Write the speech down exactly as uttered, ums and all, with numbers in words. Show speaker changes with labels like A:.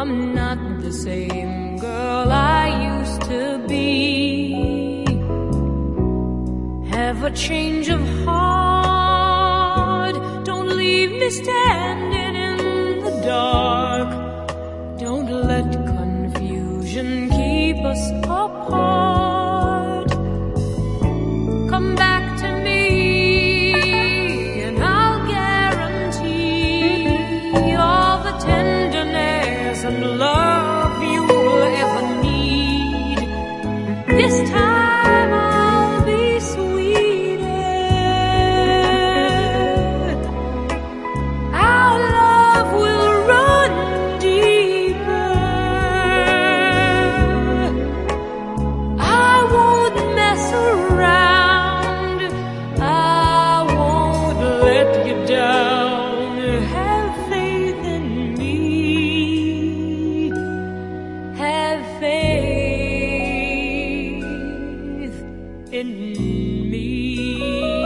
A: I'm not the same girl I used to be. Have a change of heart. Don't leave me standing in the dark. Don't let confusion keep us apart. Come back to me and I'll guarantee all the tenderness and love you'll ever need. This time I'll be sweeter. Our love will run deeper. I won't mess around. I won't let you down. Have faith in me. Have faith in me.